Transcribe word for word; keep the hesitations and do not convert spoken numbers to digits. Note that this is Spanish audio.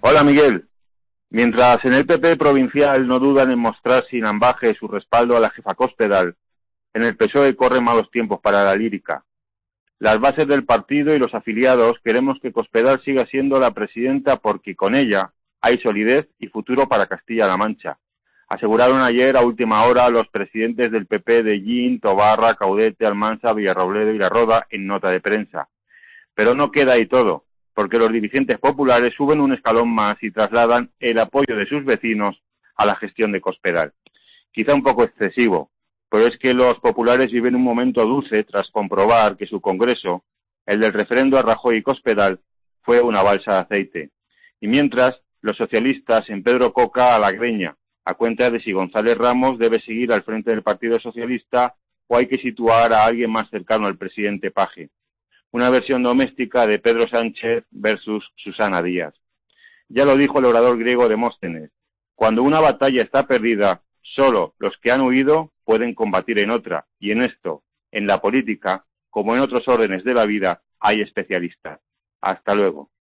Hola Miguel. Mientras en el P P provincial no dudan en mostrar sin ambaje su respaldo a la jefa Cospedal, en el P S O E corren malos tiempos para la lírica. Las bases del partido y los afiliados queremos que Cospedal siga siendo la presidenta porque con ella hay solidez y futuro para Castilla-La Mancha. Aseguraron ayer a última hora los presidentes del P P de Llín, Tobarra, Caudete, Almansa, Villarrobledo y La Roda en nota de prensa. Pero no queda ahí todo, porque los dirigentes populares suben un escalón más y trasladan el apoyo de sus vecinos a la gestión de Cospedal. Quizá un poco excesivo, pero es que los populares viven un momento dulce tras comprobar que su congreso, el del referendo a Rajoy y Cospedal, fue una balsa de aceite. Y mientras, los socialistas en Pedro Coca a la greña, a cuenta de si González Ramos debe seguir al frente del Partido Socialista o hay que situar a alguien más cercano al presidente Paje. Una versión doméstica de Pedro Sánchez versus Susana Díaz. Ya lo dijo el orador griego Demóstenes: cuando una batalla está perdida, solo los que han huido pueden combatir en otra, y en esto, en la política, como en otros órdenes de la vida, hay especialistas. Hasta luego.